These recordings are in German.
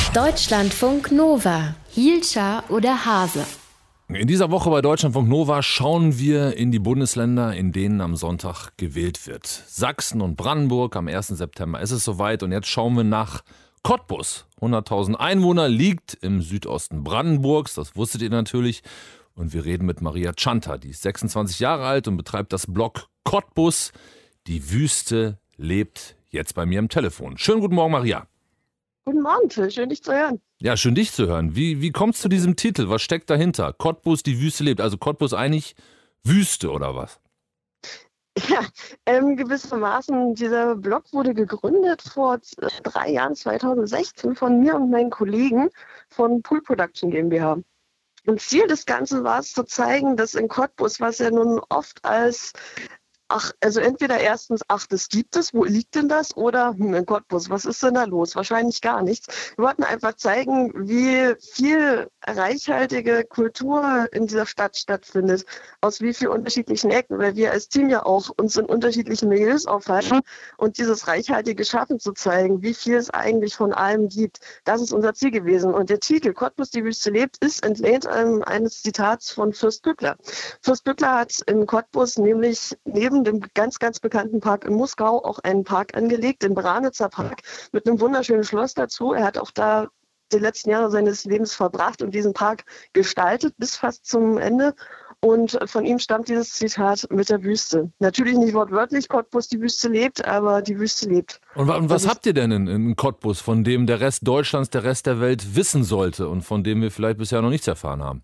Deutschlandfunk Nova. Hielscher oder Hase? In dieser Woche bei Deutschlandfunk Nova schauen wir in die Bundesländer, in denen am Sonntag gewählt wird. Sachsen und Brandenburg, am 1. September ist es soweit. Und jetzt schauen wir nach Cottbus. 100.000 Einwohner, liegt im Südosten Brandenburgs, das wusstet ihr natürlich. Und wir reden mit Maria Czanta, die ist 26 Jahre alt und betreibt das Blog Cottbus. Die Wüste lebt, jetzt bei mir am Telefon. Schönen guten Morgen, Maria. Guten Morgen, Phil. Schön, dich zu hören. Ja, schön, dich zu hören. Wie kommt es zu diesem Titel? Was steckt dahinter? Cottbus, die Wüste lebt. Also Cottbus eigentlich Wüste oder was? Ja, gewissermaßen. Dieser Blog wurde gegründet vor 3 Jahren, 2016, von mir und meinen Kollegen von Pool Production GmbH. Und Ziel des Ganzen war es zu zeigen, dass in Cottbus, was ja nun oft als also entweder erstens, das gibt es, wo liegt denn das? Oder, in Cottbus, was ist denn da los? Wahrscheinlich gar nichts. Wir wollten einfach zeigen, wie viel reichhaltige Kultur in dieser Stadt stattfindet, aus wie vielen unterschiedlichen Ecken, weil wir als Team ja auch uns in unterschiedlichen Milieus aufhalten und dieses reichhaltige Schaffen zu zeigen, wie viel es eigentlich von allem gibt. Das ist unser Ziel gewesen. Und der Titel Cottbus, die Wüste lebt, ist entlehnt eines Zitats von Fürst Bückler. Fürst Bückler hat in Cottbus nämlich neben dem ganz, ganz bekannten Park in Muskau auch einen Park angelegt, den Branitzer Park, mit einem wunderschönen Schloss dazu. Er hat auch da die letzten Jahre seines Lebens verbracht und diesen Park gestaltet bis fast zum Ende. Und von ihm stammt dieses Zitat mit der Wüste. Natürlich nicht wortwörtlich, Cottbus, die Wüste lebt, aber die Wüste lebt. Und was habt ihr denn in Cottbus, von dem der Rest Deutschlands, der Rest der Welt wissen sollte und von dem wir vielleicht bisher noch nichts erfahren haben?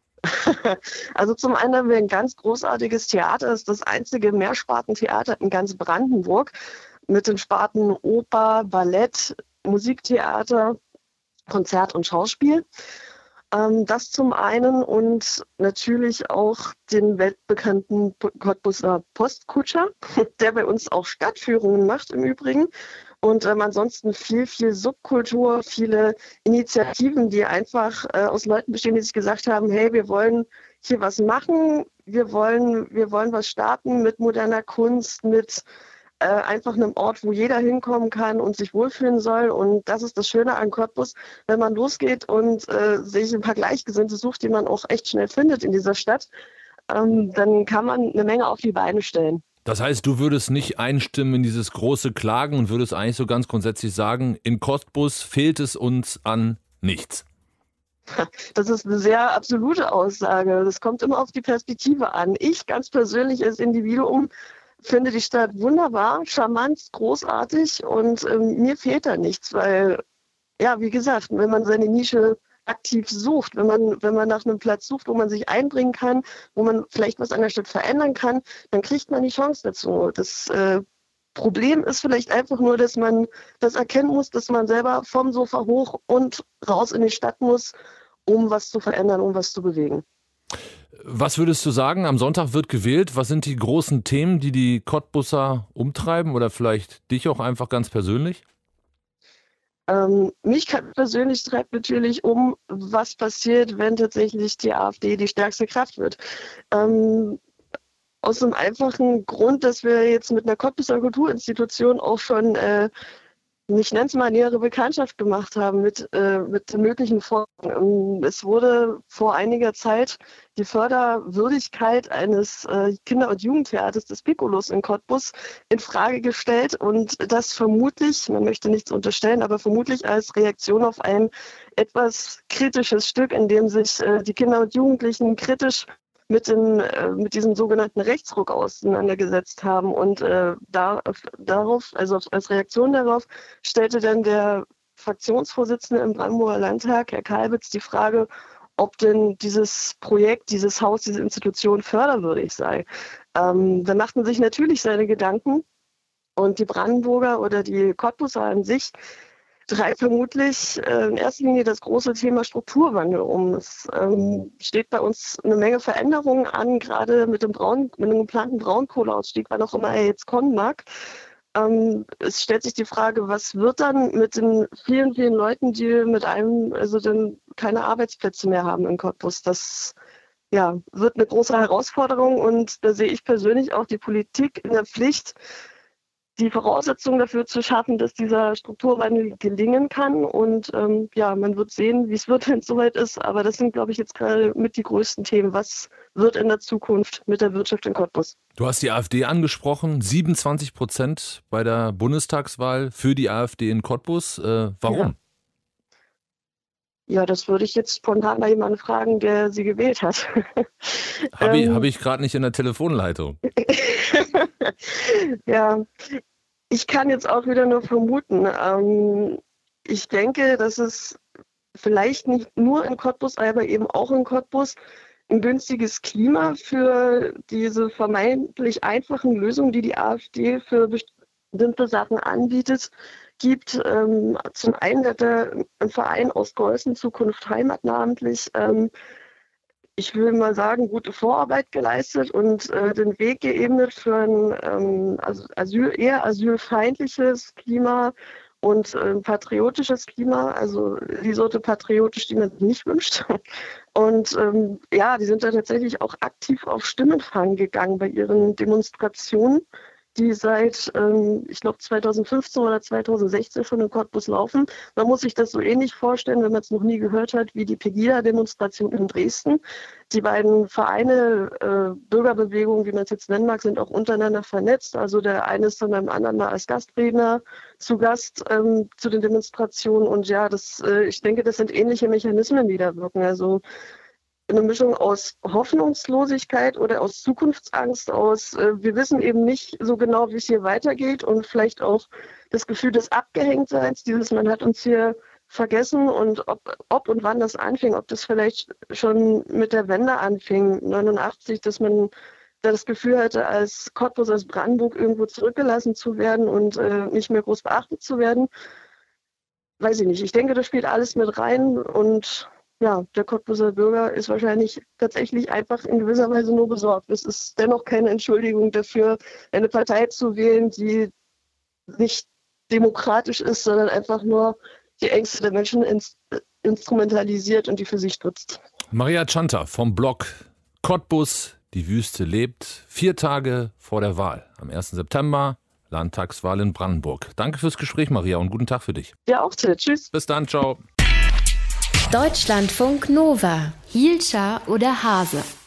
Also zum einen haben wir ein ganz großartiges Theater, das ist das einzige Mehrspartentheater in ganz Brandenburg mit den Sparten Oper, Ballett, Musiktheater, Konzert und Schauspiel. Das zum einen und natürlich auch den weltbekannten Cottbuser Postkutscher, der bei uns auch Stadtführungen macht im Übrigen. Und ansonsten viel Subkultur, viele Initiativen, die einfach aus Leuten bestehen, die sich gesagt haben, hey, wir wollen hier was machen, wir wollen was starten mit moderner Kunst, mit einfach einem Ort, wo jeder hinkommen kann und sich wohlfühlen soll. Und das ist das Schöne an Cottbus, wenn man losgeht und sich ein paar Gleichgesinnte sucht, die man auch echt schnell findet in dieser Stadt, dann kann man eine Menge auf die Beine stellen. Das heißt, du würdest nicht einstimmen in dieses große Klagen und würdest eigentlich so ganz grundsätzlich sagen, in Cottbus fehlt es uns an nichts. Das ist eine sehr absolute Aussage. Das kommt immer auf die Perspektive an. Ich ganz persönlich als Individuum finde die Stadt wunderbar, charmant, großartig und mir fehlt da nichts, weil, ja, wie gesagt, wenn man seine Nische aktiv sucht, wenn man nach einem Platz sucht, wo man sich einbringen kann, wo man vielleicht was an der Stadt verändern kann, dann kriegt man die Chance dazu. Das Problem ist vielleicht einfach nur, dass man das erkennen muss, dass man selber vom Sofa hoch und raus in die Stadt muss, um was zu verändern, um was zu bewegen. Was würdest du sagen, am Sonntag wird gewählt? Was sind die großen Themen, die die Cottbusser umtreiben oder vielleicht dich auch einfach ganz persönlich? Mich persönlich treibt natürlich was passiert, wenn tatsächlich die AfD die stärkste Kraft wird. Aus einem einfachen Grund, dass wir jetzt mit einer Cottbuser Kulturinstitution auch schon, ich nenne es mal, nähere Bekanntschaft gemacht haben mit möglichen Folgen. Es wurde vor einiger Zeit die Förderwürdigkeit eines Kinder- und Jugendtheaters des Piccolos in Cottbus in Frage gestellt und das vermutlich, man möchte nichts unterstellen, aber vermutlich als Reaktion auf ein etwas kritisches Stück, in dem sich die Kinder und Jugendlichen kritisch mit diesem sogenannten Rechtsruck auseinandergesetzt haben. Und darauf, also als Reaktion darauf, stellte dann der Fraktionsvorsitzende im Brandenburger Landtag, Herr Kalbitz, die Frage, ob denn dieses Projekt, dieses Haus, diese Institution förderwürdig sei. Da machten sich natürlich seine Gedanken und die Brandenburger oder die Cottbuser an sich treibt vermutlich in erster Linie das große Thema Strukturwandel um. Es steht bei uns eine Menge Veränderungen an, gerade mit dem geplanten Braunkohleausstieg, wann auch immer er jetzt kommen mag. Es stellt sich die Frage, was wird dann mit den vielen Leuten, die dann keine Arbeitsplätze mehr haben in Cottbus? Das wird eine große Herausforderung und da sehe ich persönlich auch die Politik in der Pflicht, die Voraussetzungen dafür zu schaffen, dass dieser Strukturwandel gelingen kann. Und man wird sehen, wie es wird, wenn es soweit ist. Aber das sind, glaube ich, jetzt gerade mit die größten Themen. Was wird in der Zukunft mit der Wirtschaft in Cottbus? Du hast die AfD angesprochen, 27% bei der Bundestagswahl für die AfD in Cottbus. Warum? Ja, das würde ich jetzt spontan mal jemanden fragen, der sie gewählt hat. Hab ich gerade nicht in der Telefonleitung. Ja, ich kann jetzt auch wieder nur vermuten. Ich denke, dass es vielleicht nicht nur in Cottbus, aber eben auch in Cottbus ein günstiges Klima für diese vermeintlich einfachen Lösungen, die die AfD für bestimmte Sachen anbietet, gibt. Zum einen hat ein Verein aus Geußen, Zukunft Heimat namentlich, ich will mal sagen, gute Vorarbeit geleistet und den Weg geebnet für ein eher asylfeindliches Klima und patriotisches Klima, also die Sorte patriotisch, die man sich nicht wünscht. Und die sind da tatsächlich auch aktiv auf Stimmenfang gegangen bei ihren Demonstrationen, die seit, ich glaube, 2015 oder 2016 schon in Cottbus laufen. Man muss sich das so ähnlich vorstellen, wenn man es noch nie gehört hat, wie die Pegida-Demonstration in Dresden. Die beiden Vereine, Bürgerbewegungen, wie man es jetzt nennen mag, sind auch untereinander vernetzt. Also der eine ist dann beim anderen mal als Gastredner zu Gast zu den Demonstrationen. Und ja, ich denke, das sind ähnliche Mechanismen, die da wirken. Also eine Mischung aus Hoffnungslosigkeit oder aus Zukunftsangst, wir wissen eben nicht so genau, wie es hier weitergeht und vielleicht auch das Gefühl des Abgehängtseins, man hat uns hier vergessen und ob und wann das anfing, ob das vielleicht schon mit der Wende anfing, 89, dass man da das Gefühl hatte, als Cottbus, als Brandenburg irgendwo zurückgelassen zu werden und nicht mehr groß beachtet zu werden. Weiß ich nicht. Ich denke, das spielt alles mit rein und ja, der Cottbuser Bürger ist wahrscheinlich tatsächlich einfach in gewisser Weise nur besorgt. Es ist dennoch keine Entschuldigung dafür, eine Partei zu wählen, die nicht demokratisch ist, sondern einfach nur die Ängste der Menschen instrumentalisiert und die für sich nutzt. Maria Tschanta vom Blog Cottbus, die Wüste lebt, 4 Tage vor der Wahl. Am 1. September, Landtagswahl in Brandenburg. Danke fürs Gespräch, Maria, und guten Tag für dich. Ja, auch Till. Tschüss. Bis dann, ciao. Deutschlandfunk Nova. Hielscher oder Hase?